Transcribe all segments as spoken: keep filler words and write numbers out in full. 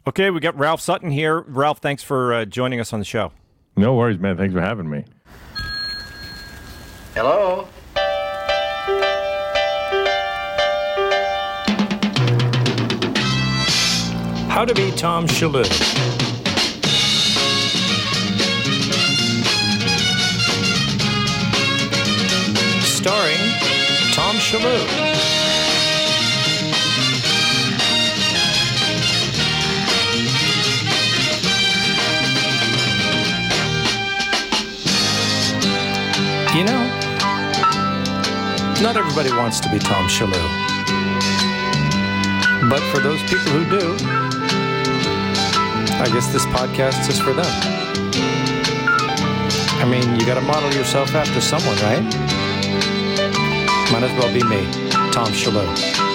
Okay, we got Ralph Sutton here. Ralph, thanks for uh, joining us on the show. No worries, man. Thanks for having me. Hello? How to be Tom Shillue. Starring Tom Shillue. You know, not everybody wants to be Tom Shillue. But for those people who do, I guess this podcast is for them. I mean, you got to model yourself after someone, right? Might as well be me, Tom Shillue.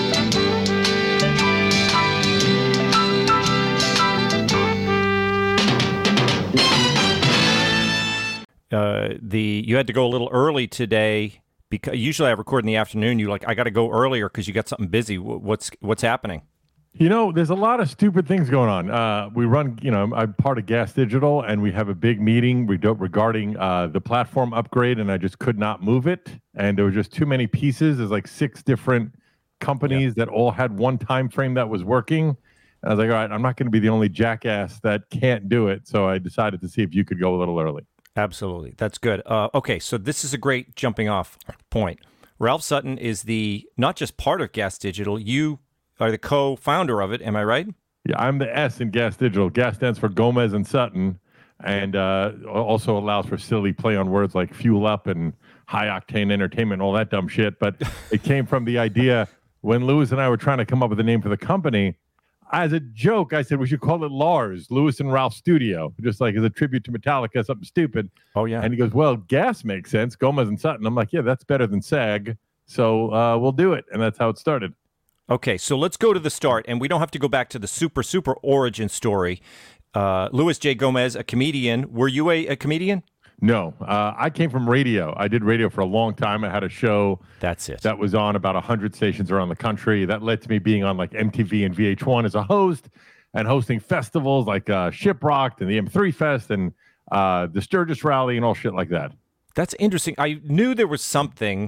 Uh, the you had to go a little early today because usually I record in the afternoon. You like I got to go earlier because you got something busy. What's what's happening? You know, there's a lot of stupid things going on. Uh, we run, you know, I'm part of Gas Digital, and we have a big meeting regarding uh, the platform upgrade, and I just could not move it. And there were just too many pieces. There's like six different companies yeah. that all had one time frame that was working. And I was like, all right, I'm not going to be the only jackass that can't do it. So I decided to see if you could go a little early. Absolutely. That's good. Uh, okay, so this is a great jumping off point. Ralph Sutton is the not just part of Gas Digital. You are the co-founder of it. Am I right? Yeah, I'm the S in Gas Digital. Gas stands for Gomez and Sutton, and uh, also allows for silly play on words like fuel up and high octane entertainment, all that dumb shit. But it came from the idea when Lewis and I were trying to come up with a name for the company. As a joke, I said we should call it Lars, Lewis and Ralph Studio, just like as a tribute to Metallica, something stupid. Oh, yeah. And he goes, well, Gas makes sense, Gomez and Sutton. I'm like, yeah, that's better than SAG, so uh, we'll do it. And that's how it started. Okay, so let's go to the start, and we don't have to go back to the super, super origin story. Uh, Louis J. Gomez, a comedian. Were you a, a comedian? No, uh, I came from radio. I did radio for a long time. I had a show That's it. that was on about one hundred stations around the country. That led to me being on like M T V and V H one as a host and hosting festivals like uh, Shiprocked and the M three Fest and uh, the Sturgis Rally and all shit like that. That's interesting. I knew there was something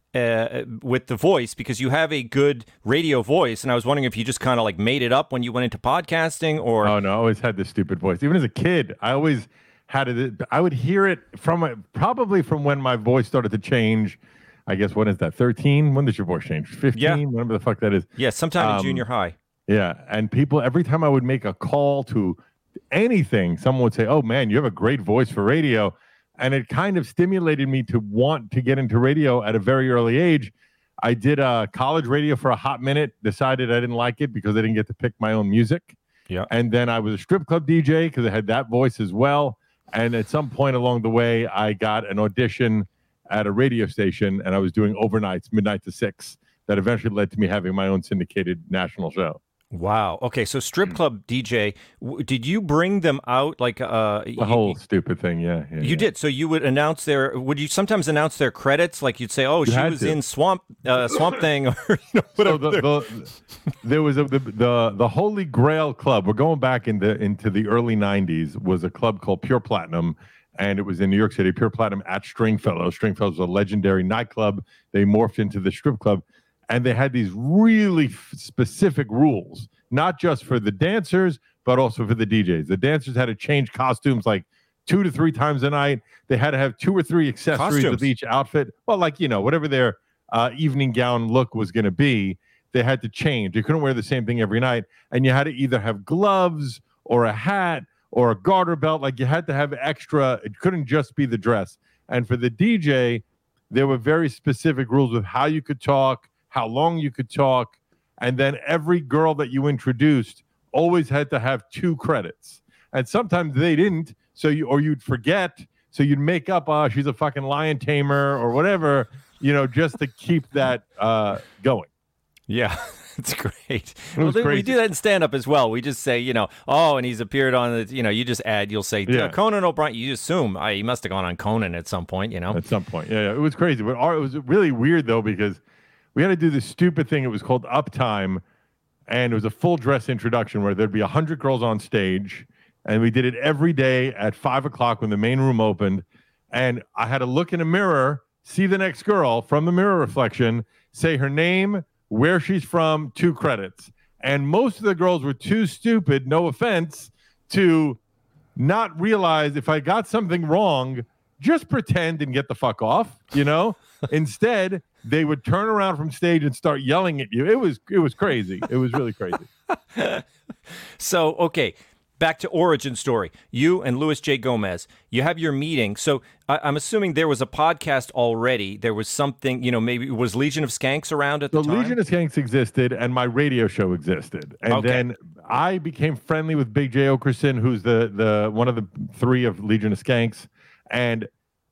uh, with the voice because you have a good radio voice, and I was wondering if you just kind of like made it up when you went into podcasting or... Oh, no, I always had this stupid voice. Even as a kid, I always... How did it? I would hear it from probably from when my voice started to change. I guess when is that? thirteen? When does your voice change? fifteen? Yeah. Whatever the fuck that is. Yeah, sometime um, in junior high. Yeah, and people every time I would make a call to anything, someone would say, "Oh man, you have a great voice for radio," and it kind of stimulated me to want to get into radio at a very early age. I did uh, college radio for a hot minute. Decided I didn't like it because I didn't get to pick my own music. Yeah, and then I was a strip club D J because I had that voice as well. And at some point along the way, I got an audition at a radio station, and I was doing overnights, midnight to six. That eventually led to me having my own syndicated national show. Wow. Okay, so strip club D J, w- did you bring them out like uh the whole you, stupid thing? Yeah, yeah you yeah. did. So you would announce their. Would you sometimes announce their credits? Like you'd say, "Oh, you she was to. in Swamp uh, Swamp Thing," or you know, whatever. So the, the, there was a, the, the the Holy Grail Club. We're going back into into the early nineties. Was a club called Pure Platinum. And it was in New York City, Pure Platinum at Stringfellow. Stringfellow was a legendary nightclub. They morphed into the strip club. And they had these really f- specific rules, not just for the dancers, but also for the D Js. The dancers had to change costumes like two to three times a night. They had to have two or three accessories Costumes. with each outfit. Well, like, you know, whatever their uh, evening gown look was going to be, they had to change. You couldn't wear the same thing every night. And you had to either have gloves or a hat or a garter belt. Like you had to have extra. It couldn't just be the dress. And for the D J, there were very specific rules of how you could talk, how long you could talk. And then every girl that you introduced always had to have two credits. And sometimes they didn't. So you, or you'd forget. So you'd make up, uh, she's a fucking lion tamer or whatever, you know, just to keep that uh, going. Yeah. It's great. It well, was we crazy. do that in stand-up as well. We just say, you know, oh, and he's appeared on the, you know, you just add, you'll say, Yeah. Conan O'Brien. You assume I, he must have gone on Conan at some point, you know. At some point. Yeah, yeah. It was crazy. But our, it was really weird, though, because we had to do this stupid thing. It was called Uptime. and it was a full dress introduction where there'd be a hundred girls on stage, and we did it every day at five o'clock when the main room opened. And I had to look in a mirror, see the next girl from the mirror reflection, say her name, where she's from, two credits. And most of the girls were too stupid, no offense, to not realize if I got something wrong, just pretend and get the fuck off, you know? Instead, they would turn around from stage and start yelling at you. It was it was crazy. It was really crazy. So, okay, back to origin story. You and Luis J. Gomez, you have your meeting. So I, I'm assuming there was a podcast already. There was something, you know, maybe was Legion of Skanks around at the, the time? Legion of Skanks existed, and my radio show existed. And Okay. then I became friendly with Big J. Okerson, who's the the one of the three of Legion of Skanks. And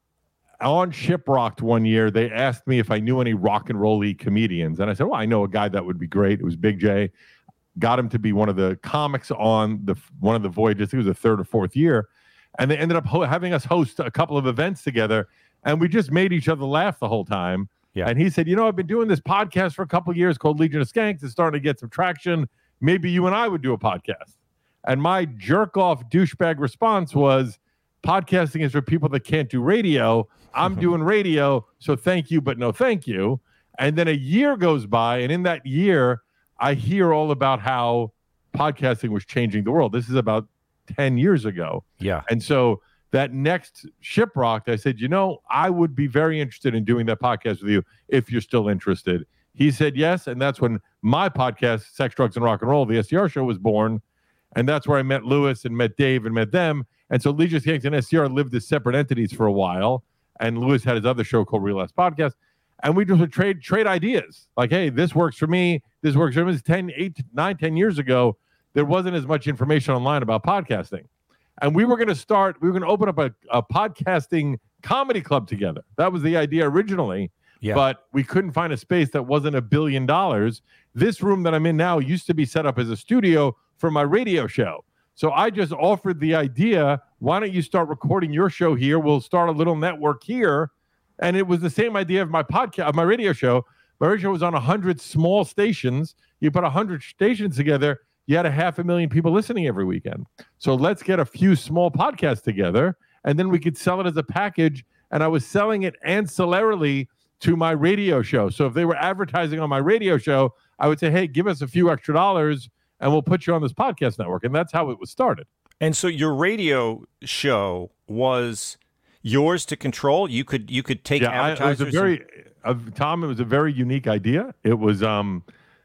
on Shiprocked one year, they asked me if I knew any rock and roll-y comedians. And I said, well, I know a guy that would be great. It was Big J. Got him to be one of the comics on the one of the voyages. I think it was the third or fourth year. And they ended up ho- having us host a couple of events together. And we just made each other laugh the whole time. Yeah. And he said, you know, I've been doing this podcast for a couple of years called Legion of Skanks. It's starting to get some traction. Maybe you and I would do a podcast. And my jerk-off douchebag response was, podcasting is for people that can't do radio. I'm doing radio, so thank you, but no thank you. And then a year goes by, and in that year, I hear all about how podcasting was changing the world. This is about ten years ago. Yeah. And so that next Shiprocked, I said, you know, I would be very interested in doing that podcast with you if you're still interested. He said yes, and that's when my podcast, Sex, Drugs, and Rock and Roll, the S D R show, was born. And that's where I met Lewis and met Dave and met them. And so Legion of Skanks and S D R lived as separate entities for a while. And Lewis had his other show called Real Ass Podcast. And we just would trade trade ideas. Like, hey, this works for me. This works for me. It's ten, eight, nine, ten years ago. There wasn't as much information online about podcasting. And we were going to start, we were going to open up a, a podcasting comedy club together. That was the idea originally. Yeah. But we couldn't find a space that wasn't a billion dollars. This room that I'm in now used to be set up as a studio for my radio show. So I just offered the idea, why don't you start recording your show here? We'll start a little network here. And it was the same idea of my podcast, of my radio show. My radio show was on one hundred small stations. You put one hundred stations together, you had a half a million people listening every weekend. So let's get a few small podcasts together, and then we could sell it as a package. And I was selling it ancillarily to my radio show. So if they were advertising on my radio show, I would say, hey, give us a few extra dollars, and we'll put you on this podcast network. And that's how it was started. And so your radio show was yours to control. You could you could take Yeah, I, it was advertisers. a very uh, Tom. It was a very unique idea. It was. Um,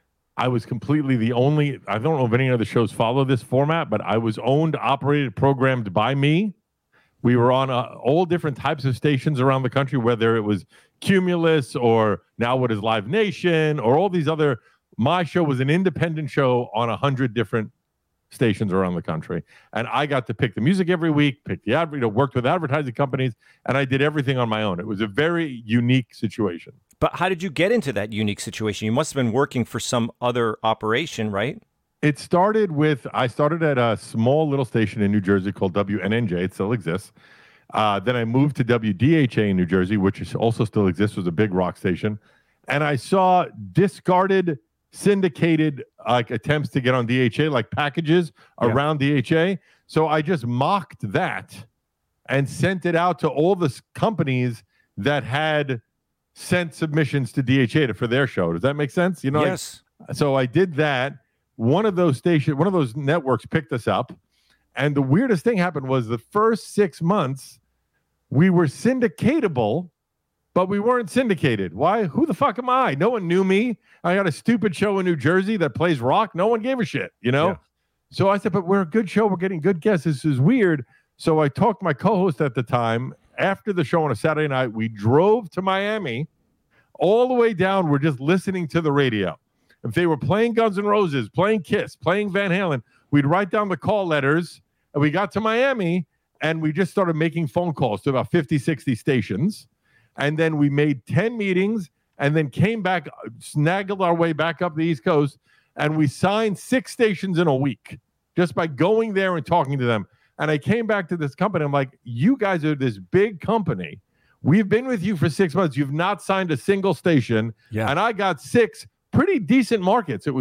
I was completely the only. I don't know if any other shows follow this format, but I was owned, operated, programmed by me. We were on uh, all different types of stations around the country, whether it was Cumulus or now what is Live Nation or all these other. My show was an independent show on a hundred different stations around the country, and I got to pick the music every week, pick the ad, you know, worked with advertising companies, and I did everything on my own. It was a very unique situation. But how did you get into that unique situation? You must have been working for some other operation, right? It started with, I started at a small little station in New Jersey called W N N J. It still exists. Uh, then I moved to W D H A in New Jersey, which is also still exists, was a big rock station. And I saw discarded, syndicated like attempts to get on D H A, like packages Yeah. around D H A. So I just mocked that and sent it out to all the s- companies that had sent submissions to D H A to, for their show. Does that make sense? You know, like, Yes. so I did that. One of those stations, one of those networks picked us up. And the weirdest thing happened was the first six months, we were syndicatable, but we weren't syndicated. Why? Who the fuck am I? No one knew me. I got a stupid show in New Jersey that plays rock. No one gave a shit, you know? Yeah. So I said, but we're a good show. We're getting good guests. This is weird. So I talked to my co-host at the time. After the show on a Saturday night, we drove to Miami. All the way down, we're just listening to the radio. If they were playing Guns N' Roses, playing Kiss, playing Van Halen, we'd write down the call letters. And we got to Miami, and we just started making phone calls to about fifty, sixty stations. And then we made ten meetings and then came back, snaggled our way back up the East Coast, and we signed six stations in a week just by going there and talking to them. And I came back to this company. I'm like, you guys are this big company. We've been with you for six months. You've not signed a single station. Yeah. And I got six pretty decent markets. It was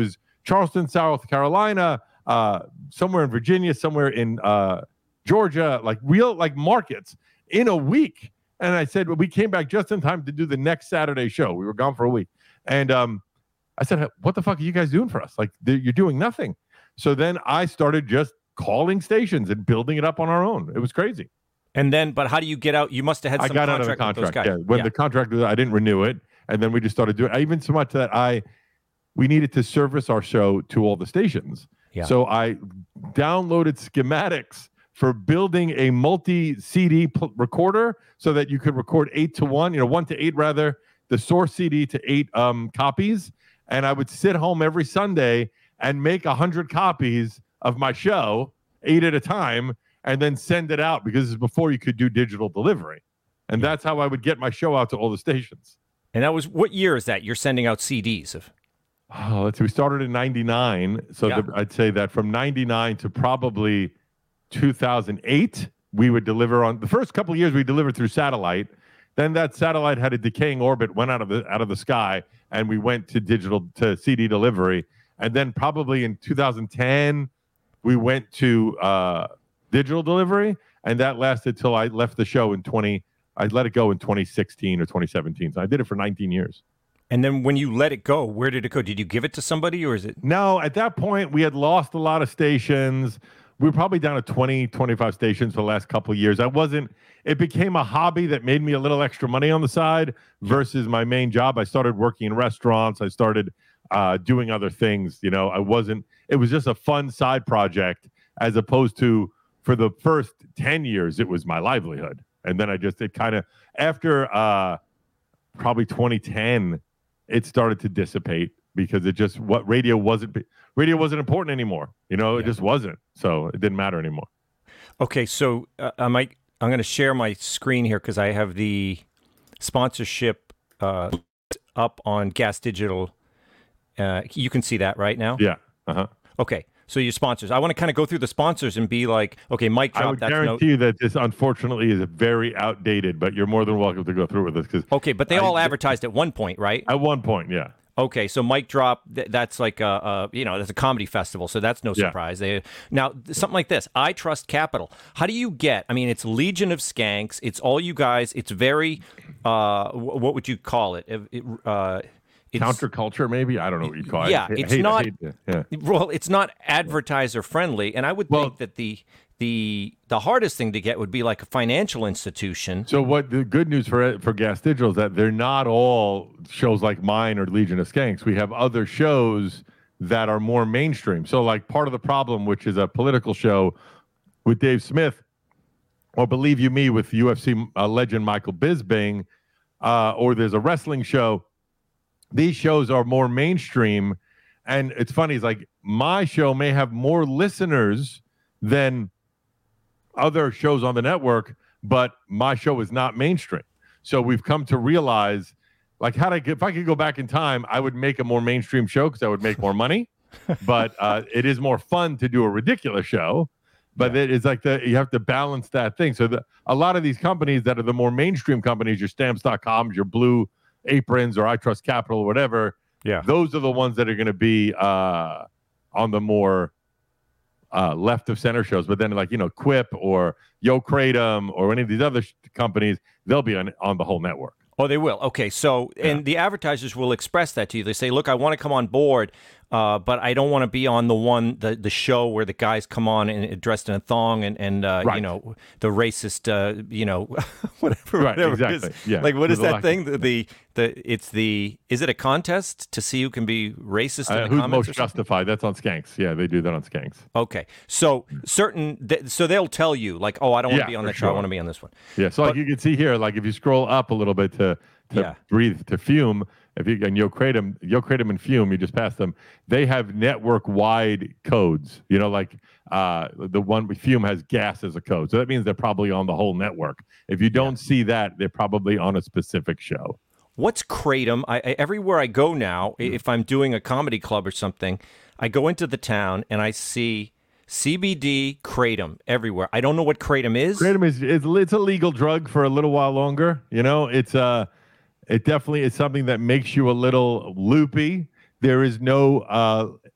Charleston, South Carolina, uh, somewhere in Virginia, somewhere in uh, Georgia, like real like markets in a week. And I said, well, we came back just in time to do the next Saturday show. We were gone for a week. And um, I said, what the fuck are you guys doing for us? Like, you're doing nothing. So then I started just calling stations and building it up on our own. It was crazy. And then, but how do you get out? You must have had some I got contract out of the contract. with those guys. Yeah, when yeah. the contract was, I didn't renew it, and then we just started doing. Even so much that I, we needed to service our show to all the stations. Yeah. So I downloaded schematics for building a multi-C D p- recorder so that you could record eight to one, you know, one to eight rather, the source C D to eight um, copies. And I would sit home every Sunday and make a hundred copies of my show, eight at a time, and then send it out because this is before you could do digital delivery. And yeah. that's how I would get my show out to all the stations. And that was, what year is that? You're sending out C Ds of? Oh, let's see. We started in ninety-nine. So yeah. the, I'd say that from ninety-nine to probably two thousand eight, we would deliver on the first couple of years we delivered through satellite. Then that satellite had a decaying orbit, went out of the out of the sky, and we went to digital to C D delivery. And then probably in two thousand ten, we went to uh, digital delivery, and that lasted till I left the show in twenty. I let it go in twenty sixteen or twenty seventeen. So I did it for nineteen years. And then when you let it go, where did it go? Did you give it to somebody, or is it? No, at that point we had lost a lot of stations. We were probably down to twenty, twenty-five stations for the last couple of years. I wasn't, it became a hobby that made me a little extra money on the side versus my main job. I started working in restaurants. I started uh, doing other things. You know, I wasn't, it was just a fun side project as opposed to for the first ten years, it was my livelihood. And then I just, it kind of, after uh, probably twenty ten, it started to dissipate because it just, what radio wasn't, radio wasn't important anymore. You know, it yeah. just wasn't. So it didn't matter anymore. Okay. So uh, I might, I'm going to share my screen here because I have the sponsorship uh, up on Gas Digital. Uh, you can see that right now? Yeah. Uh-huh. Okay. So your sponsors. I want to kind of go through the sponsors and be like, okay, Mike drop. I would that's guarantee no- you that this, unfortunately, is very outdated, but you're more than welcome to go through with this. Cause okay, but they I, all advertised at one point, right? At one point, yeah. Okay, so Mike Drop, th- that's like a, a, you know, that's a comedy festival, so that's no Yeah. surprise. They, now, something like this, I Trust Capital. How do you get, I mean, it's Legion of Skanks, it's all you guys, it's very, uh, what would you call it? It, it, uh, it's, counterculture, maybe? I don't know what you call it. yeah, I it's hate, not, I hate it. Yeah. well, it's not advertiser friendly, and I would Well, think that the, the, the hardest thing to get would be like a financial institution. So what the good news for for Gas Digital is that they're not all shows like mine or Legion of Skanks. We have other shows that are more mainstream. So like Part of the Problem, which is a political show with Dave Smith, or Believe You Me with U F C uh, legend Michael Bisping, uh, or there's a wrestling show. These shows are more mainstream, and it's funny. It's like my show may have more listeners than other shows on the network, but my show is not mainstream. So we've come to realize, like, how to get, if I could go back in time, I would make a more mainstream show because I would make more money. But uh, it is more fun to do a ridiculous show. But yeah. it is like the you have to balance that thing. So the, a lot of these companies that are the more mainstream companies, your stamps dot coms, your Blue Aprons, or I Trust Capital, or whatever. Yeah, those are the ones that are going to be uh, on the more Uh, left of center shows, but then like, you know, Quip or Yo Kratom or any of these other sh- companies, they'll be on, on the whole network. Oh, they will. Okay. So, Yeah. and the advertisers will express that to you. They say, look, I want to come on board, uh, but I don't want to be on the one, the, the show where the guys come on and dressed in a thong and, and uh, Right. you know, the racist, uh, you know, whatever, Right, whatever exactly. it is. Yeah. Like, what is The that lack- thing? The, the, the, it's the, is it a contest to see who can be racist in Uh, the who's comments most or something? justified? That's on Skanks. Yeah, they do that on Skanks. Okay. So certain, th- so they'll tell you like, oh, I don't want to Yeah, be on for that show. I sure. want to be on this one. Yeah, so But- like you can see here, like if you scroll up a little bit to to Yeah. breathe, to Fume, if you and Yo Kratom, Yo Kratom and Fume, you just pass them. They have network wide codes. You know, like uh, the one with Fume has gas as a code, so that means they're probably on the whole network. If you don't see that, they're probably on a specific show. What's Kratom? I, I everywhere I go now, Mm. if I'm doing a comedy club or something, I go into the town and I see C B D Kratom everywhere. I don't know what Kratom is. Kratom is it's, it's a legal drug for a little while longer. You know, it's uh it definitely is something that makes you a little loopy. There is no uh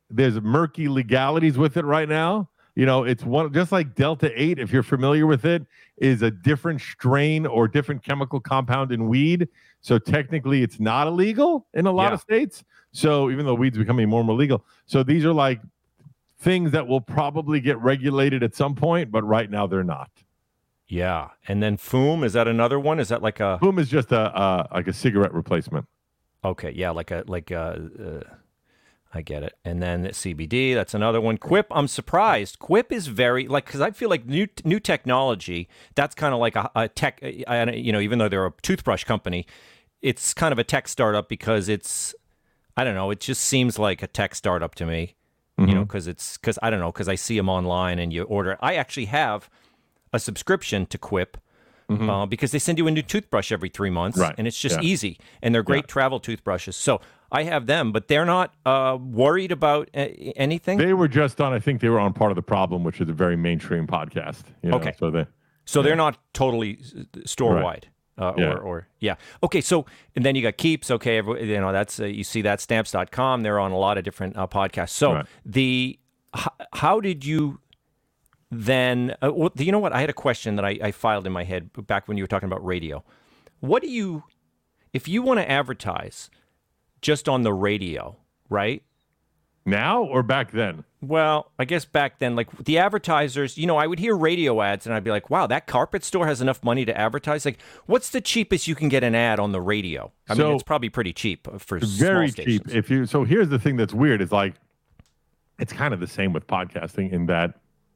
there's murky legalities with it right now. You know, it's one just like Delta eight, if you're familiar with it, is a different strain or different chemical compound in weed. So technically it's not illegal in a lot Yeah. of states. So even though weed's becoming more and more legal. So these are like things that will probably get regulated at some point, but right now they're not. Yeah. And then Foom, is that another one? Is that like a Boom is just a uh, like a cigarette replacement. Okay, yeah, like a like a uh, I get it. And then C B D, that's another one. Quip, I'm surprised. Quip is very like because I feel like new new technology. That's kind of like a, a tech. I, you know, even though they're a toothbrush company, it's kind of a tech startup because it's I don't know. It just seems like a tech startup to me. Mm-hmm. You know, because it's because I don't know because I see them online and you order. I actually have a subscription to Quip. Mm-hmm. Uh, because they send you a new toothbrush every three months, right. and it's just yeah. easy, and they're great yeah. travel toothbrushes. So I have them, but they're not uh, worried about uh, anything. They were just on. I think they were on Part of the Problem, which is a very mainstream podcast. You know? Okay, so they, so yeah. they're not totally store wide, right. uh, yeah. or or yeah. Okay, so and then you got Keeps. Okay, every, you know that's uh, you see that Stamps dot com. They're on a lot of different uh, podcasts. So right. the h- how did you? Then, uh, well, you know what? I had a question that I, I filed in my head back when you were talking about radio. What do you, if you want to advertise just on the radio, right? Now or back then? Well, I guess back then, like the advertisers, you know, I would hear radio ads and I'd be like, wow, that carpet store has enough money to advertise. Like, what's the cheapest you can get an ad on the radio? I so, mean, it's probably pretty cheap for very small cheap. If you, so here's the thing that's weird. It's like, it's kind of the same with podcasting in that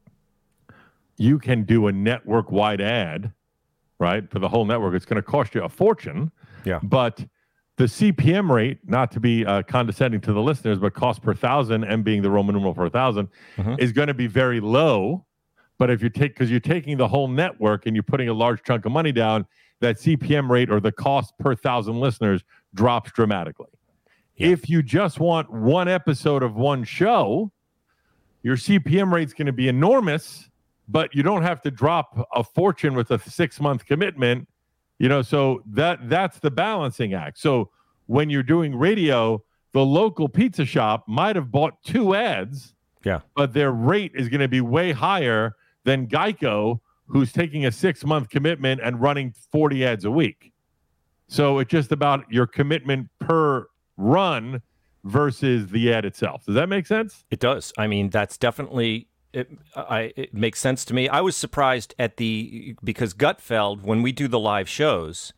you can do a network-wide ad, right, for the whole network. It's going to cost you a fortune. Yeah. But the C P M rate, not to be uh, condescending to the listeners, but cost per thousand, M being the Roman numeral for a thousand, mm-hmm. is going to be very low. But if you take, because you're taking the whole network and you're putting a large chunk of money down, that C P M rate or the cost per thousand listeners drops dramatically. Yeah. If you just want one episode of one show, your C P M rate's going to be enormous. But you don't have to drop a fortune with a six-month commitment, you know, so that that's the balancing act. So when you're doing radio, the local pizza shop might have bought two ads, yeah, but their rate is going to be way higher than Geico, who's taking a six-month commitment and running forty ads a week. So it's just about your commitment per run versus the ad itself. Does that make sense? It does. I mean, that's definitely... It, I, it makes sense to me. I was surprised at the, because Gutfeld, when we do the live shows,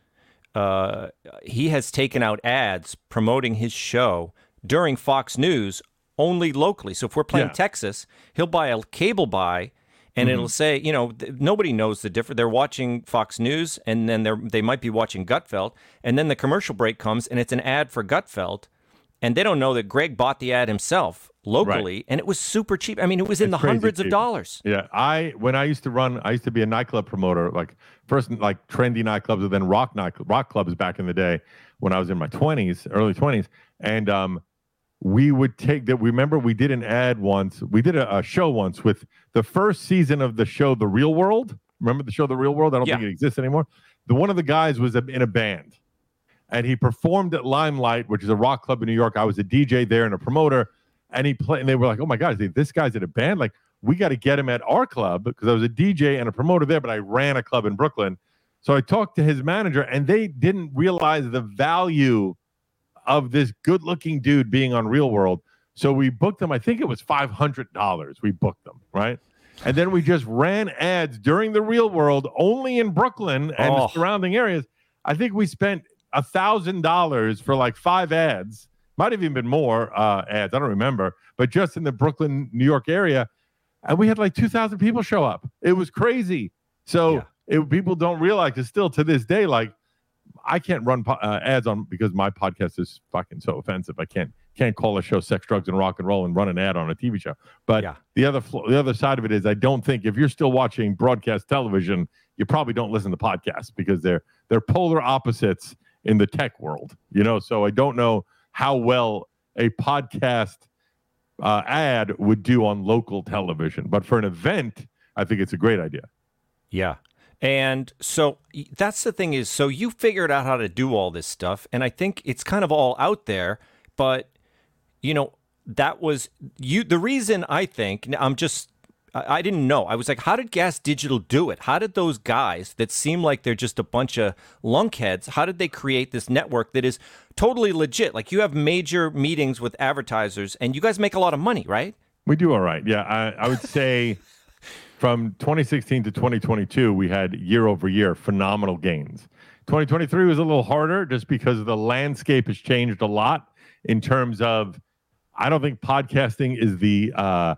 uh, he has taken out ads promoting his show during Fox News only locally. So if we're playing yeah. Texas, he'll buy a cable buy and mm-hmm. it'll say, you know, th- nobody knows the difference. They're watching Fox News and then they're, they might be watching Gutfeld. And then the commercial break comes and it's an ad for Gutfeld. And they don't know that Greg bought the ad himself locally, right. and it was super cheap. I mean, it was in it's the hundreds cheap. of dollars. Yeah, I when I used to run, I used to be a nightclub promoter, like first like trendy nightclubs, and then rock night rock clubs back in the day when I was in my twenties, early twenties, and um, we would take that. Remember, we did an ad once. We did a, a show once with the first season of the show, The Real World. Remember the show, The Real World? I don't yeah. think it exists anymore. The one of the guys was in a band. And he performed at Limelight, which is a rock club in New York. I was a D J there and a promoter. And he played, and they were like, "Oh my God, this guy's in a band. Like, we got to get him at our club," because I was a D J and a promoter there, but I ran a club in Brooklyn. So I talked to his manager, and they didn't realize the value of this good-looking dude being on Real World. So we booked him. I think it was five hundred dollars. We booked them, right? And then we just ran ads during the Real World, only in Brooklyn and oh. the surrounding areas. I think we spent a thousand dollars for like five ads, might have even been more uh, ads. I don't remember, but just in the Brooklyn, New York area. And we had like two thousand people show up. It was crazy. So yeah. it, people don't realize it's still to this day, like I can't run po- uh, ads on because my podcast is fucking so offensive. I can't, can't call a show Sex, Drugs, and Rock and Roll and run an ad on a T V show. But yeah. the other, the other side of it is I don't think if you're still watching broadcast television, you probably don't listen to podcasts because they're, they're polar opposites in the tech world, you know, so I don't know how well a podcast uh, ad would do on local television, but for an event, I think it's a great idea. Yeah. And so that's the thing is, so you figured out how to do all this stuff, and I think it's kind of all out there, but, you know, that was you. The reason I think I'm just I, I didn't know. I was like, how did Gas Digital do it? How did those guys that seem like they're just a bunch of lunkheads? How did they create this network that is totally legit? Like you have major meetings with advertisers, and you guys make a lot of money, right? We do all right. Yeah, I, I would say from twenty sixteen to twenty twenty-two, we had year over year phenomenal gains. twenty twenty-three was a little harder just because the landscape has changed a lot in terms of, I don't think podcasting is the uh,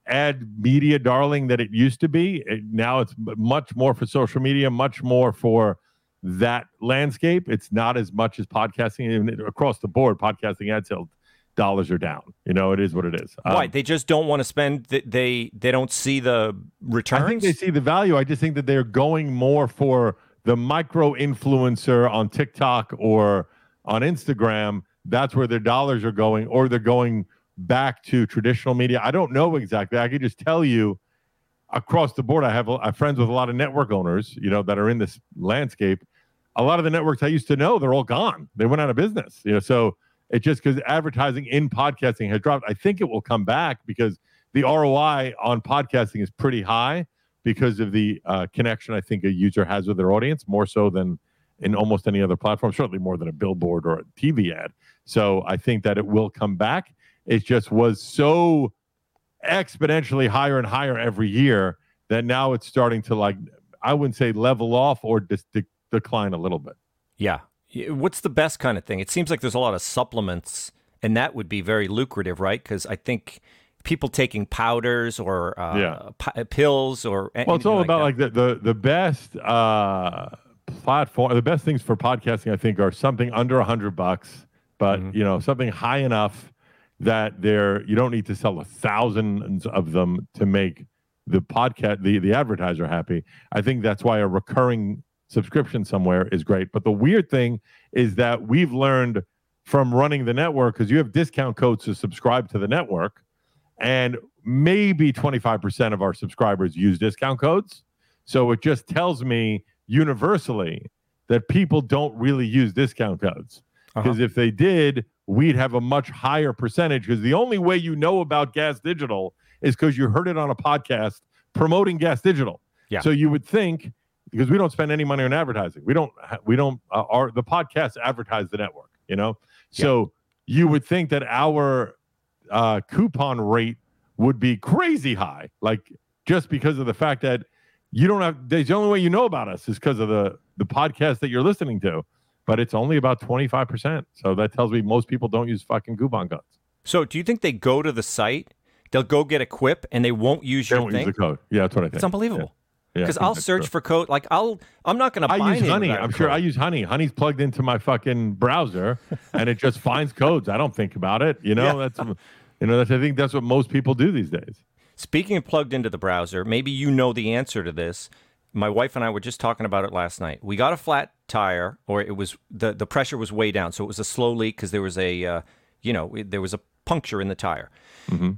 ad media darling that it used to be. It, now it's much more for social media, much more for that landscape. It's not as much as podcasting. Even across the board, podcasting ad sales dollars are down. You know, it is what it is. Why? Um, They just don't want to spend. They they don't see the returns. I think they see the value. I just think that they're going more for the micro influencer on TikTok or on Instagram. That's where their dollars are going, or they're going back to traditional media. I don't know exactly. I can just tell you across the board. I have, I have friends with a lot of network owners, you know, that are in this landscape. A lot of the networks I used to know, they're all gone. They went out of business, you know, so it's just because advertising in podcasting has dropped. I think it will come back because the R O I on podcasting is pretty high because of the uh, connection I think a user has with their audience, more so than in almost any other platform, certainly more than a billboard or a T V ad. So I think that it will come back. It just was so exponentially higher and higher every year that now it's starting to, like, I wouldn't say level off or just de- decline a little bit. Yeah. What's the best kind of thing? It seems like there's a lot of supplements, and that would be very lucrative, right? Because I think people taking powders or uh, yeah. p- pills or well, it's all like about that. like the the the best uh, platform. The best things for podcasting, I think, are something under a hundred bucks, but mm-hmm. you know, something high enough that they're you don't need to sell a thousands of them to make the podcast the the advertiser happy. I think that's why a recurring subscription somewhere is great. But the weird thing is that we've learned from running the network, because you have discount codes to subscribe to the network, and maybe twenty-five percent of our subscribers use discount codes. So it just tells me universally that people don't really use discount codes, because uh-huh. if they did, we'd have a much higher percentage, because the only way you know about Gas Digital is because you heard it on a podcast promoting Gas Digital. Yeah. So you would think, because we don't spend any money on advertising. We don't, we don't, uh, our, the podcasts advertise the network, you know? So yeah. you would think that our uh, coupon rate would be crazy high, like just because of the fact that you don't have, the only way you know about us is because of the, the podcast that you're listening to, but it's only about twenty-five percent. So that tells me most people don't use fucking coupon codes. So do you think they go to the site, they'll go get a quip and they won't use they your won't thing? Use the code. Yeah, that's what I think. It's unbelievable. Yeah. Because yeah, I'll search true. for code. Like I'll, I'm not going to buy I use Honey. I'm code. sure I use Honey. Honey's plugged into my fucking browser, and it just finds codes. I don't think about it. You know, yeah. that's, you know, that's. I think that's what most people do these days. Speaking of plugged into the browser, maybe you know the answer to this. My wife and I were just talking about it last night. We got a flat tire, or it was the the pressure was way down, so it was a slow leak because there was a, uh, you know, there was a puncture in the tire. Mm-hmm.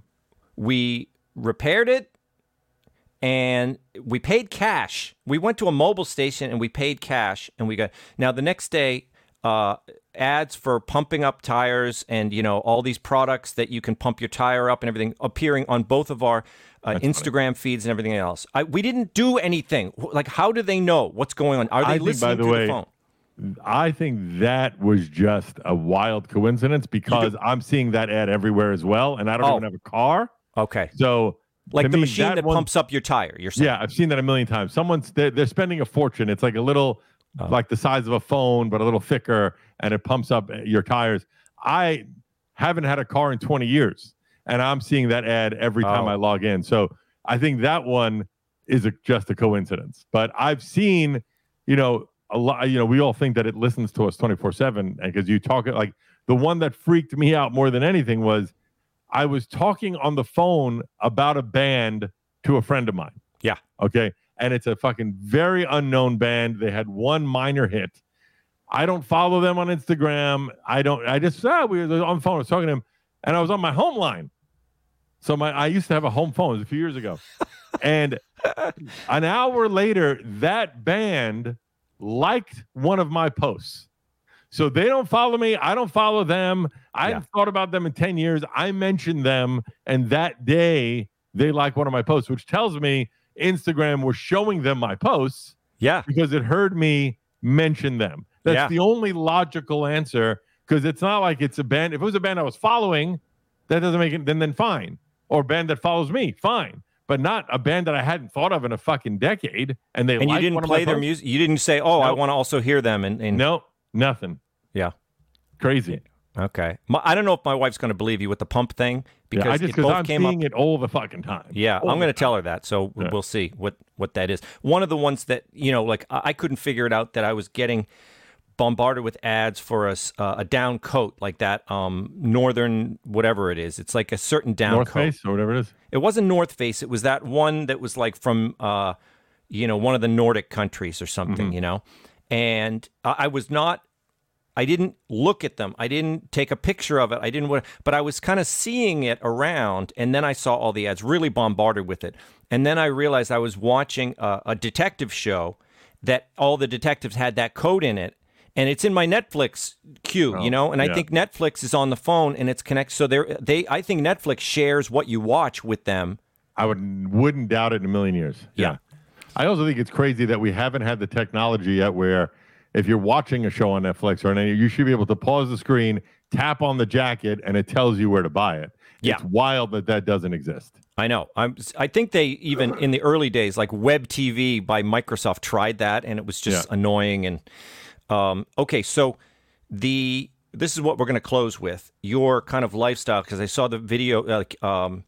We repaired it. And we paid cash. We went to a mobile station and we paid cash. And we got now the next day, uh, ads for pumping up tires and you know all these products that you can pump your tire up and everything appearing on both of our uh, Instagram funny. feeds and everything else. I, we didn't do anything. Like, how do they know what's going on? Are they I listening think, by the to way, the phone? I think that was just a wild coincidence because I'm seeing that ad everywhere as well, and I don't oh. even have a car. Okay, so. Like the me, machine that, that one, pumps up your tire, you're saying? Yeah, I've seen that a million times. Someone's they're, they're spending a fortune. It's like a little, oh. like the size of a phone, but a little thicker, and it pumps up your tires. I haven't had a car in twenty years, and I'm seeing that ad every time oh. I log in. So I think that one is a, just a coincidence. But I've seen, you know, a lot. You know, we all think that it listens to us twenty-four seven, and because you talk it like the one that freaked me out more than anything was. I was talking on the phone about a band to a friend of mine. Yeah. Okay. And it's a fucking very unknown band. They had one minor hit. I don't follow them on Instagram. I don't, I just, ah, we were on the phone. I was talking to him and I was on my home line. So my, I used to have a home phone. It was a few years ago. And an hour later, that band liked one of my posts. So they don't follow me. I don't follow them. I Yeah. haven't thought about them in ten years. I mentioned them, and that day they like one of my posts, which tells me Instagram was showing them my posts Yeah. because it heard me mention them. That's Yeah. the only logical answer, because it's not like it's a band. If it was a band I was following, that doesn't make it, then then fine. Or a band that follows me, fine. But not a band that I hadn't thought of in a fucking decade. And they And you like didn't one play of my their posts. music. You didn't say, "Oh, I Nope. want to also hear them." And, and No, nothing. yeah. Crazy. Okay. My, I don't know if my wife's going to believe you with the pump thing because Yeah, I just it because both I'm came seeing up. it all the fucking time. Yeah, All I'm the going to tell time. her that. So Yeah. we'll see what what that is. One of the ones that you know, like I, I couldn't figure it out that I was getting bombarded with ads for a s- uh, a down coat like that. Um, Northern whatever it is. It's like a certain down North coat. Face or whatever it is. It wasn't North Face. It was that one that was like from, uh, you know, one of the Nordic countries or something, Mm-hmm. you know. And I, I was not, I didn't look at them. I didn't take a picture of it. I didn't, wa- but I was kind of seeing it around. And then I saw all the ads, really bombarded with it. And then I realized I was watching a, a detective show that all the detectives had that code in it. And it's in my Netflix queue, Oh, you know, and I yeah. think Netflix is on the phone and it's connected. So they're, they, I think Netflix shares what you watch with them. I would wouldn't doubt it in a million years. Yeah. I also think it's crazy that we haven't had the technology yet where if you're watching a show on Netflix or any, you should be able to pause the screen, tap on the jacket, and it tells you where to buy it. Yeah. It's wild that that doesn't exist. I know. I'm, I think they even in the early days, like Web T V by Microsoft tried that and it was just Yeah. annoying. And um, okay, so the this is what we're going to close with your kind of lifestyle because I saw the video. Like um,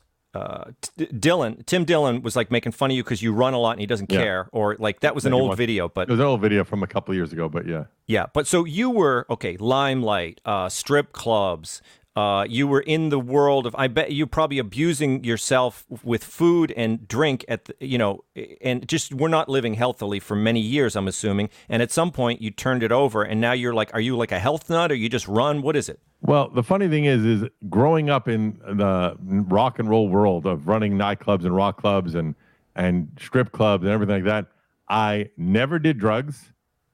uh, T- Dylan, Tim Dillon was like making fun of you because you run a lot and he doesn't Yeah. care, or like that was an Yeah, he old wants- video, but It was an old video from a couple of years ago, but yeah. yeah. But so you were okay. Limelight, uh, strip clubs. Uh, you were in the world of. I bet you're probably abusing yourself with food and drink at the, you know, and just we're not living healthily for many years. I'm assuming, and at some point you turned it over, and now you're like, are you like a health nut, or you just run? What is it? Well, the funny thing is, is growing up in the rock and roll world of running nightclubs and rock clubs and and strip clubs and everything like that, I never did drugs.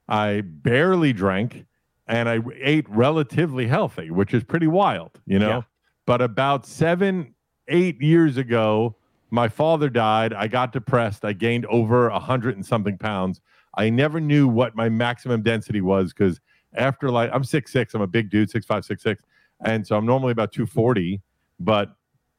I barely drank, and I ate relatively healthy, which is pretty wild, you know. Yeah. But about seven, eight years ago, my father died. I got depressed. I gained over a hundred and something pounds. I never knew what my maximum density was because after like I'm six six, I'm a big dude, six five, six six, and so I'm normally about two forty. But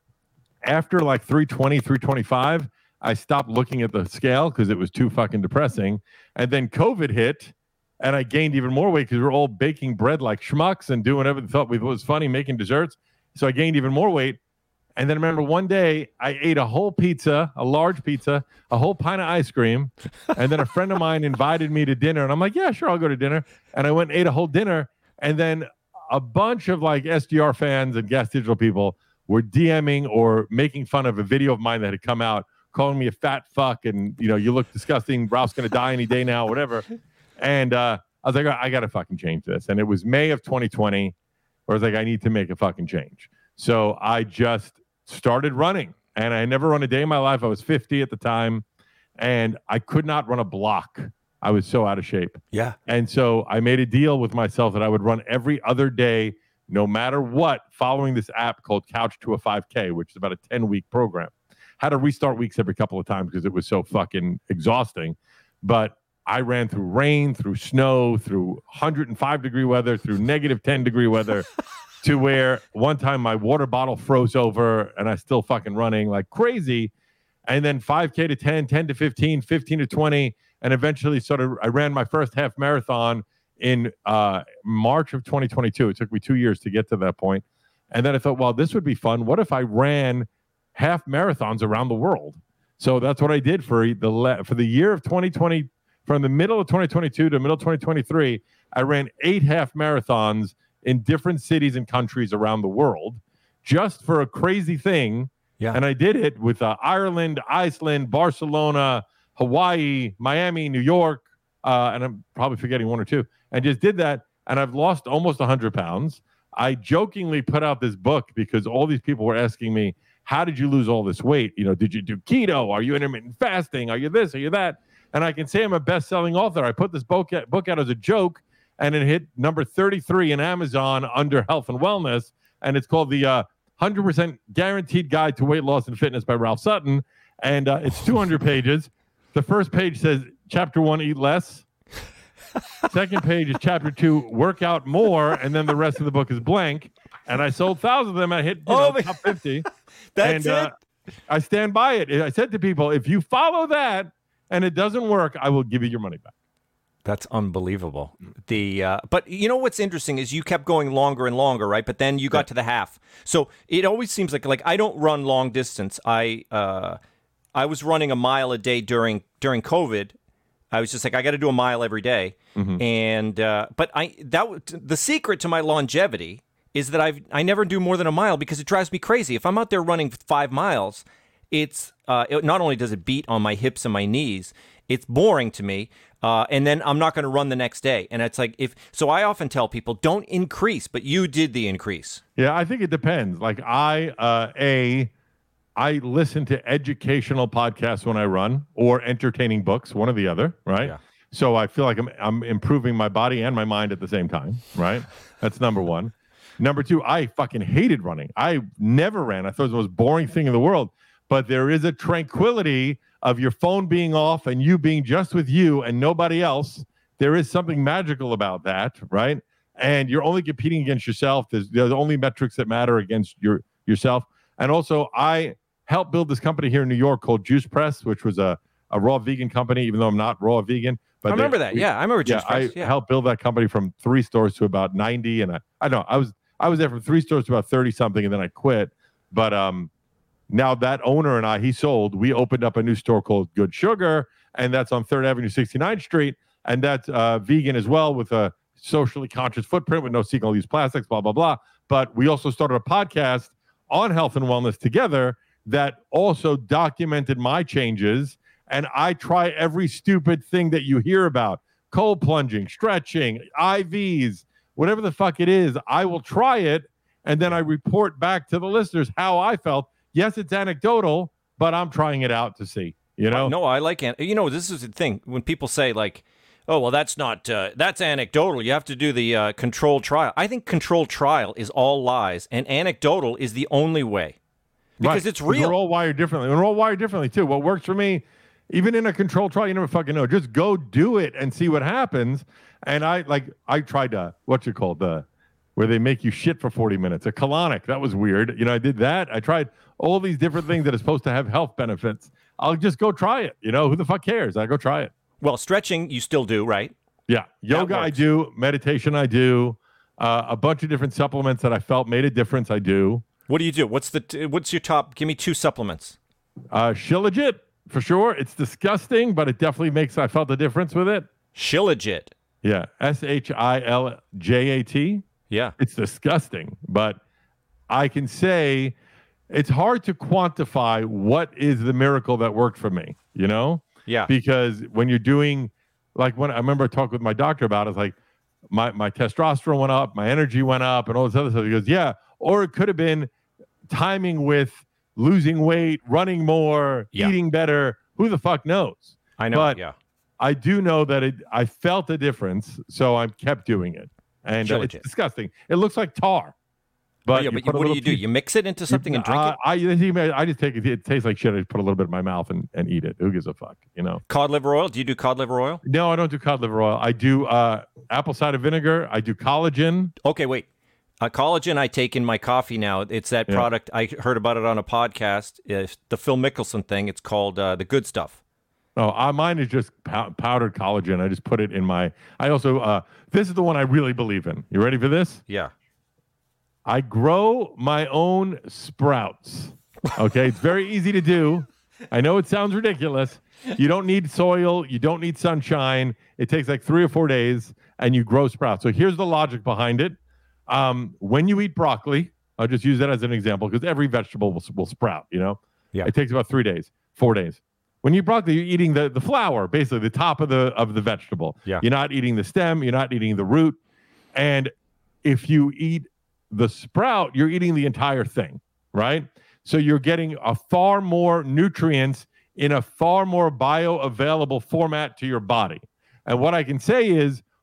after like three twenty, three twenty-five, I stopped looking at the scale because it was too fucking depressing. And then COVID hit, and I gained even more weight because we were all baking bread like schmucks and doing whatever we thought we was funny, making desserts. So I gained even more weight. And then I remember one day I ate a whole pizza, a large pizza, a whole pint of ice cream. And then a friend of mine invited me to dinner. And I'm like, yeah, sure, I'll go to dinner. And I went and ate a whole dinner. And then a bunch of like S D R fans and Gas Digital people were DMing or making fun of a video of mine that had come out, calling me a fat fuck. And, you know, you look disgusting. Ralph's going to die any day now, whatever. And uh, I was like, I got to fucking change this. And it was May of twenty twenty where I was like, I need to make a fucking change. So I just started running, and I never run a day in my life. I was fifty at the time, and I could not run a block. I was so out of shape. Yeah. And so I made a deal with myself that I would run every other day, no matter what, following this app called Couch to a five K, which is about a ten-week program. Had to restart weeks every couple of times because it was so fucking exhausting. But I ran through rain, through snow, through one hundred five degree weather, through negative ten degree weather, to where one time my water bottle froze over and I still fucking running like crazy. And then five K to ten, ten to fifteen, fifteen to twenty. And eventually sort of I ran my first half marathon in uh, March of twenty twenty-two. It took me two years to get to that point. And then I thought, well, this would be fun. What if I ran half marathons around the world? So that's what I did for the le- for the year of twenty twenty. From the middle of twenty twenty-two to middle of twenty twenty-three, I ran eight half marathons in different cities and countries around the world just for a crazy thing. Yeah. And I did it with uh, Ireland, Iceland, Barcelona, Hawaii, Miami, New York, uh, and I'm probably forgetting one or two. And just did that, and I've lost almost one hundred pounds. I jokingly put out this book because all these people were asking me, how did you lose all this weight? You know, did you do keto? Are you intermittent fasting? Are you this? Are you that? And I can say I'm a best-selling author. I put this book out, book out as a joke, and it hit number thirty-three in Amazon under health and wellness. And it's called the uh, one hundred percent Guaranteed Guide to Weight Loss and Fitness by Ralph Sutton. And uh, it's two hundred pages. The first page says, chapter one, eat less. Second page is chapter two, work out more. And then the rest of the book is blank. And I sold thousands of them. I hit you know, oh, top fifty. That's and, it. Uh, I stand by it. I said to people, if you follow that and it doesn't work, I will give you your money back. That's unbelievable. The uh, but you know what's interesting is you kept going longer and longer, right? But then you got yeah. to the half. So it always seems like like I don't run long distance. I uh, I was running a mile a day during during COVID. I was just like I got to do a mile every day. Mm-hmm. And uh, but I that the secret to my longevity is that I've I never do more than a mile because it drives me crazy. If I'm out there running five miles, it's uh, it, not only does it beat on my hips and my knees, it's boring to me. Uh, and then I'm not going to run the next day. And it's like, if so, I often tell people, don't increase, but you did the increase. Yeah, I think it depends. Like I, uh, A, I listen to educational podcasts when I run or entertaining books, one or the other, right? Yeah. So I feel like I'm, I'm improving my body and my mind at the same time, right? That's number one. Number two, I fucking hated running. I never ran. I thought it was the most boring thing in the world. But there is a tranquility of your phone being off and you being just with you and nobody else. There is something magical about that, right? And you're only competing against yourself. There's, there's only metrics that matter against your yourself. And also, I helped build this company here in New York called Juice Press, which was a, a raw vegan company, even though I'm not raw vegan. But I remember they, that. We, yeah, I remember Juice yeah, Press. I yeah. helped build that company from three stores to about ninety. And I, I don't know, I was I was there from three stores to about thirty something, and then I quit. But um. Now that owner and I, he sold, we opened up a new store called Good Sugar, and that's on third Avenue, sixty-ninth Street. And that's uh, vegan as well with a socially conscious footprint with no single-use plastics, blah, blah, blah. But we also started a podcast on health and wellness together that also documented my changes. And I try every stupid thing that you hear about, cold plunging, stretching, I Vs, whatever the fuck it is, I will try it. And then I report back to the listeners how I felt. Yes, it's anecdotal, but I'm trying it out to see, you know? Uh, no, I like it. You know, this is the thing. When people say like, oh, well, that's not, uh, that's anecdotal. You have to do the uh, controlled trial. I think controlled trial is all lies, and anecdotal is the only way. Because right. it's real. We're all wired differently. We're all wired differently, too. What works for me, even in a controlled trial, you never fucking know. Just go do it and see what happens. And I, like, I tried to, what's it called? The, where they make you shit for forty minutes. A colonic. That was weird. You know, I did that. I tried all these different things that are supposed to have health benefits. I'll just go try it. You know, who the fuck cares? I go try it. Well, stretching, you still do, right? Yeah. Yoga, I do. Meditation, I do. Uh, a bunch of different supplements that I felt made a difference, I do. What do you do? What's the t- what's your top? Give me two supplements. Uh, Shilajit, for sure. It's disgusting, but it definitely makes, I felt a difference with it. Shilajit. Yeah. S H I L J A T. Yeah. It's disgusting, but I can say it's hard to quantify what is the miracle that worked for me, you know? Yeah. Because when you're doing, like when I remember I talked with my doctor about it, it's like my, my testosterone went up, my energy went up, and all this other stuff. He goes, yeah. Or it could have been timing with losing weight, running more, yeah. eating better. Who the fuck knows? I know, but yeah. I do know that it. I felt a difference, so I kept doing it. And uh, it's disgusting. It looks like tar. But, oh, yeah, but you, what do you do? You mix it into something you, and drink uh, it? I, I just take it. It tastes like shit. I just put a little bit in my mouth and, and eat it. Who gives a fuck, you know? Cod liver oil? Do you do cod liver oil? No, I don't do cod liver oil. I do uh, apple cider vinegar. I do collagen. Okay, wait. Uh, collagen I take in my coffee now. It's that yeah. product. I heard about it on a podcast. It's the Phil Mickelson thing. It's called uh, The Good Stuff. Oh, uh, mine is just pow- powdered collagen. I just put it in my. I also. Uh, this is the one I really believe in. You ready for this? Yeah. I grow my own sprouts. Okay, it's very easy to do. I know it sounds ridiculous. You don't need soil. You don't need sunshine. It takes like three or four days, and you grow sprouts. So here's the logic behind it. Um, when you eat broccoli, I'll just use that as an example because every vegetable will, will sprout. You know. Yeah. It takes about three days, four days. When you eat broccoli, you're eating the, the flower, basically the top of the of the vegetable. Yeah. You're not eating the stem. You're not eating the root. And if you eat the sprout, you're eating the entire thing, right? So you're getting a far more nutrients in a far more bioavailable format to your body. And what I can say is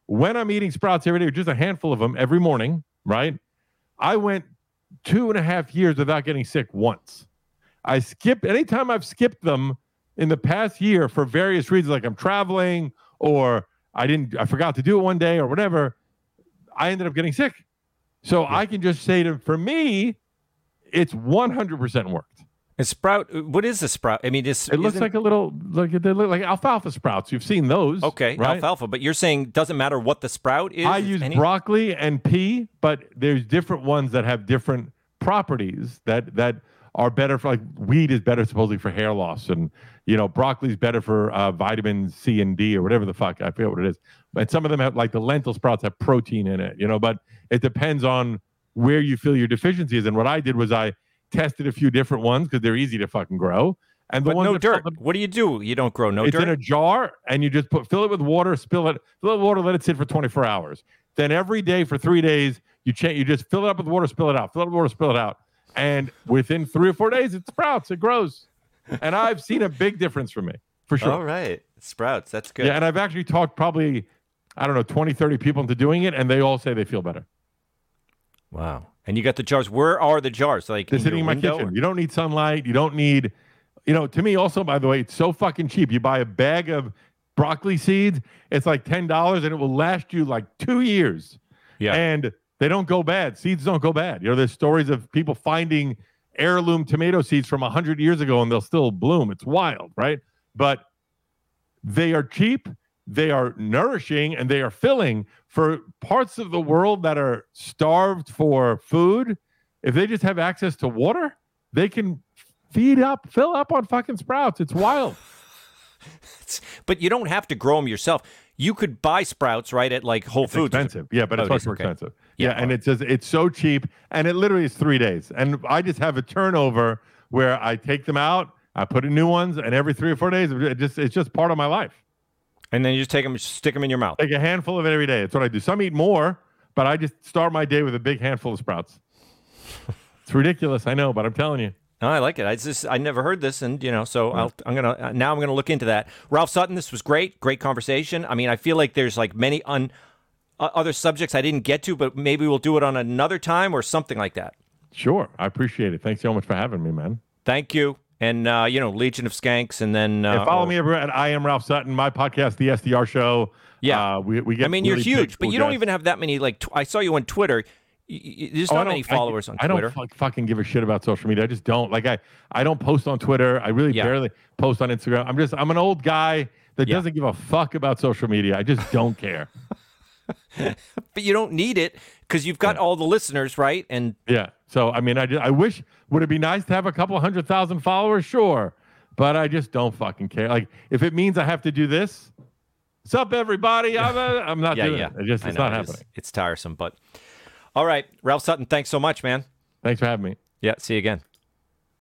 when I'm eating Sprouts every day, just a handful of them every morning, right? I went two and a half years without getting sick once. I skip anytime I've skipped them in the past year for various reasons, like I'm traveling or I didn't, I forgot to do it one day or whatever. I ended up getting sick. So yeah. I can just say to, for me, it's one hundred percent worked. A sprout, what is a sprout? I mean, it's, it looks like a little, like they look like alfalfa sprouts. You've seen those. Okay, right? Alfalfa. But you're saying it doesn't matter what the sprout is? I use any... broccoli and pea, but there's different ones that have different properties that that are better for, like wheat is better supposedly for hair loss. And, you know, broccoli is better for uh, vitamin C and D or whatever the fuck. I forget what it is. But some of them have, like the lentil sprouts have protein in it, you know, but it depends on where you feel your deficiency is. And what I did was I tested a few different ones because they're easy to fucking grow. And the but ones no that dirt. Them, what do you do? You don't grow no it's dirt? It's in a jar, and you just put fill it with water, spill it, fill it with water, let it sit for twenty-four hours. Then every day for three days, you change. You just fill it up with water, spill it out. Fill it with water, spill it out. And within three or four days, it sprouts. It grows. And I've seen a big difference for me, for sure. All right. Sprouts. That's good. Yeah, and I've actually talked probably, I don't know, twenty, thirty people into doing it, and they all say they feel better. Wow. And you got the jars. Where are the jars? Like they're sitting in my kitchen. Or? You don't need sunlight. You don't need, you know, to me also, by the way, it's so fucking cheap. You buy a bag of broccoli seeds, it's like ten dollars and it will last you like two years. Yeah. And they don't go bad. Seeds don't go bad. You know, there's stories of people finding heirloom tomato seeds from one hundred years ago and they'll still bloom. It's wild, right? But they are cheap. They are nourishing and they are filling for parts of the world that are starved for food. If they just have access to water, they can feed up, fill up on fucking sprouts. It's wild. But you don't have to grow them yourself. You could buy sprouts right at like Whole it's Foods. Expensive, yeah, but it's oh, much more okay. expensive. Yeah, yeah and it's just it's so cheap, and it literally is three days. And I just have a turnover where I take them out, I put in new ones, and every three or four days, it just it's just part of my life. And then you just take them, stick them in your mouth. Take a handful of it every day. That's what I do. Some eat more, but I just start my day with a big handful of sprouts. It's ridiculous, I know, but I'm telling you. No, I like it. I just I never heard this, and you know, so yeah. I'll, I'm gonna now I'm gonna look into that. Ralph Sutton, this was great, great conversation. I mean, I feel like there's like many un, uh, other subjects I didn't get to, but maybe we'll do it on another time or something like that. Sure, I appreciate it. Thanks so much for having me, man. Thank you. And, uh, you know, Legion of Skanks, and then... Uh, yeah, follow or, me everywhere at I Am Ralph Sutton, my podcast, The S D R Show. Yeah. Uh, we, we get I mean, really you're huge, but cool you don't guests. even have that many, like, tw- I saw you on Twitter. Y- y- there's oh, not many followers I, on I Twitter. I don't f- fucking give a shit about social media. I just don't. Like, I, I don't post on Twitter. I really yeah. barely post on Instagram. I'm just, I'm an old guy that yeah. doesn't give a fuck about social media. I just don't care. But you don't need it because you've got yeah. all the listeners, right? And yeah. So, I mean, I, just, I wish, would it be nice to have a couple hundred thousand followers? Sure. But I just don't fucking care. Like, if it means I have to do this, what's up, everybody? I'm, uh, I'm not yeah, doing yeah. it. It just, it's know, not it happening. Is. It's tiresome, but all right. Ralph Sutton, thanks so much, man. Thanks for having me. Yeah, see you again.